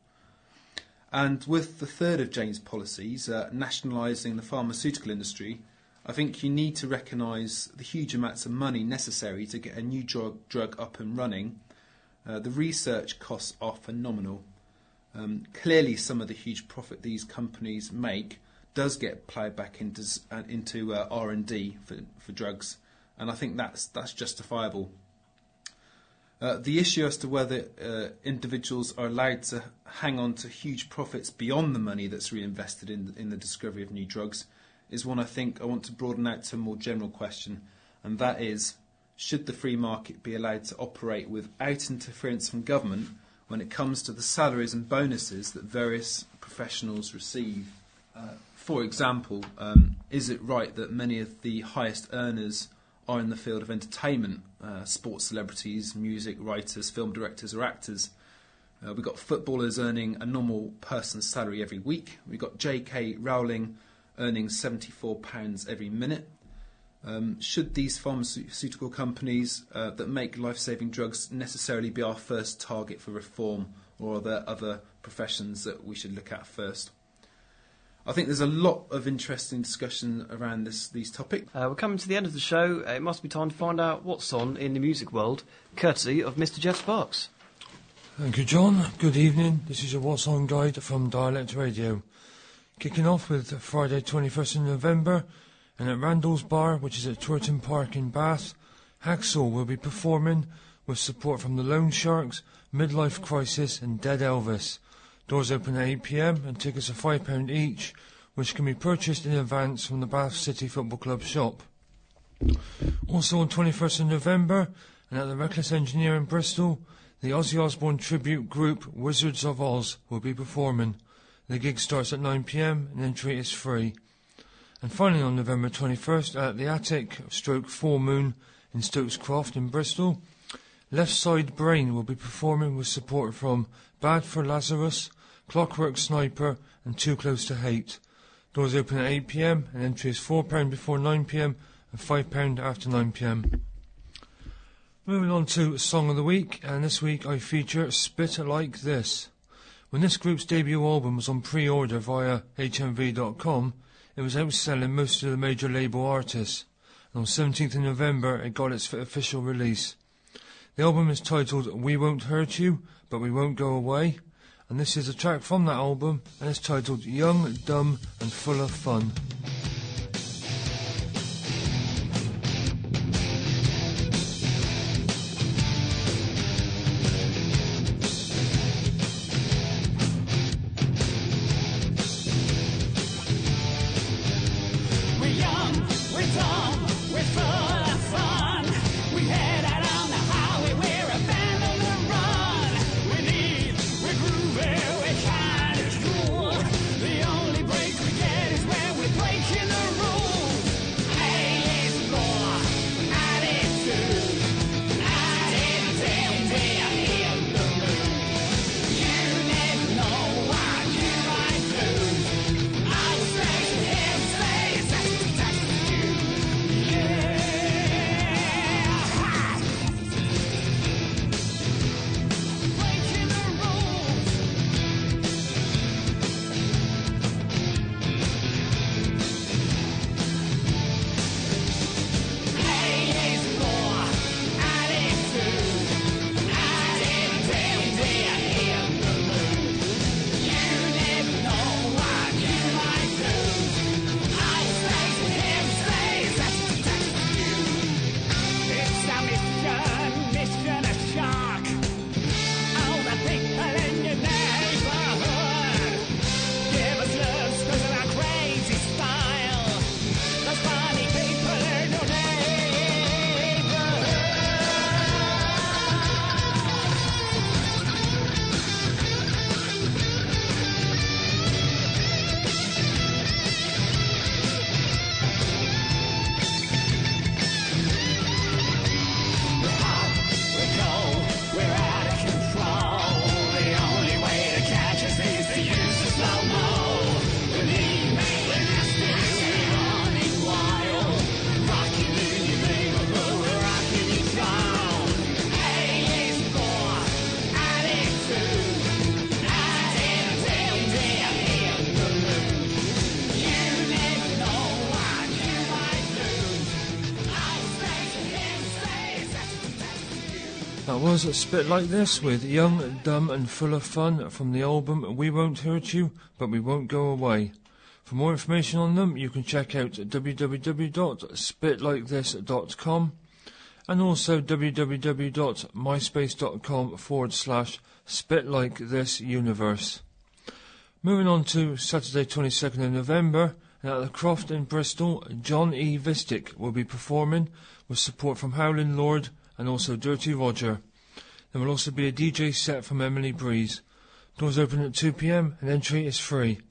And with the third of Jane's policies, uh, nationalising the pharmaceutical industry, I think you need to recognise the huge amounts of money necessary to get a new drug, drug up and running. Uh, the research costs are phenomenal. Um, clearly, some of the huge profit these companies make does get ploughed back into uh, into uh, R and D for for drugs, and I think that's that's justifiable. Uh, the issue as to whether uh, individuals are allowed to hang on to huge profits beyond the money that's reinvested in in the discovery of new drugs is one I think I want to broaden out to a more general question, and that is: should the free market be allowed to operate without interference from government when it comes to the salaries and bonuses that various professionals receive? Uh, for example, um, is it right that many of the highest earners are in the field of entertainment, uh, sports celebrities, music writers, film directors or actors? Uh, we've got footballers earning a normal person's salary every week. We've got J K Rowling earning seventy-four pounds every minute. Um, should these pharmaceutical companies uh, that make life-saving drugs necessarily be our first target for reform, or are there other professions that we should look at first? I think there's a lot of interesting discussion around this these topics. Uh, we're coming to the end of the show. It must be time to find out what's on in the music world, courtesy of Mister Jeff Sparks. Thank you, John. Good evening. This is your What's On guide from Dialect Radio. Kicking off with Friday twenty-first of November, and at Randall's Bar, which is at Twerton Park in Bath, Hacksaw will be performing with support from the Loan Sharks, Midlife Crisis and Dead Elvis. Doors open at eight p m and tickets are five pounds each, which can be purchased in advance from the Bath City Football Club shop. Also on twenty-first of November, and at the Reckless Engineer in Bristol, the Ozzy Osbourne tribute group Wizards of Oz will be performing. The gig starts at nine p m and entry is free. And finally on November twenty-first, at the Attic Stroke Full Moon in Stokes Croft in Bristol, Left Side Brain will be performing with support from Bad for Lazarus, Clockwork Sniper and Too Close to Hate. Doors open at eight p m and entry is four pounds before nine p m and five pounds after nine p m. Moving on to Song of the Week, and this week I feature Spit Like This. When this group's debut album was on pre-order via H M V dot com, it was outselling most of the major label artists, and on seventeenth of November it got its official release. The album is titled We Won't Hurt You, But We Won't Go Away, and this is a track from that album, and it's titled Young, Dumb and Full of Fun. Was Spit Like This with Young, Dumb and Full of Fun from the album We Won't Hurt You, But We Won't Go Away. For more information on them, you can check out w w w dot spit like this dot com and also w w w dot myspace dot com forward slash spitlikethisuniverse. Moving on to Saturday twenty-second of November, and at the Croft in Bristol, John E. Vistic will be performing with support from Howlin' Lord and also Dirty Roger. There will also be a D J set from Emily Breeze. Doors open at two p m and entry is free.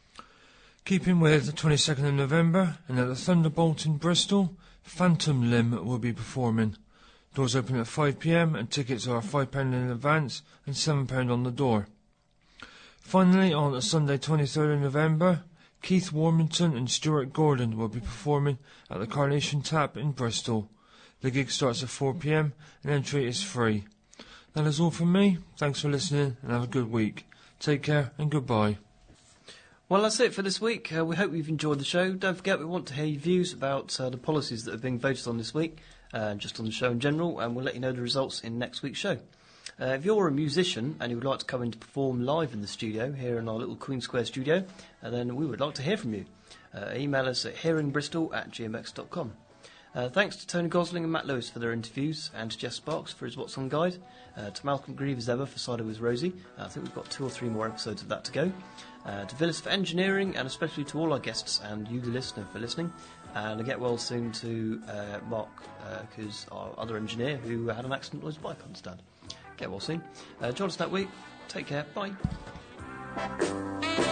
Keeping with the twenty-second of November, and at the Thunderbolt in Bristol, Phantom Limb will be performing. Doors open at five p m and tickets are five pounds in advance and seven pounds on the door. Finally, on Sunday twenty-third of November, Keith Warmington and Stuart Gordon will be performing at the Carnation Tap in Bristol. The gig starts at four p m and entry is free. That is all from me. Thanks for listening and have a good week. Take care and goodbye. Well, that's it for this week. Uh, we hope you've enjoyed the show. Don't forget, we want to hear your views about uh, the policies that are being voted on this week, uh, just on the show in general, and we'll let you know the results in next week's show. Uh, if you're a musician and you would like to come in to perform live in the studio, here in our little Queen Square studio, uh, then we would like to hear from you. Uh, email us at hearingbristol at gmx dot com. Uh, thanks to Tony Gosling and Matt Lewis for their interviews, and to Jeff Sparks for his What's On Guide, uh, to Malcolm Grieve as ever for Cider with Rosie. Uh, I think we've got two or three more episodes of that to go. Uh, to Villis for engineering, and especially to all our guests and you, the listener, for listening. And a get well soon to uh, Mark, because uh, our other engineer who had an accident on his bike, I understand. Get well soon. Uh, join us that week. Take care. Bye.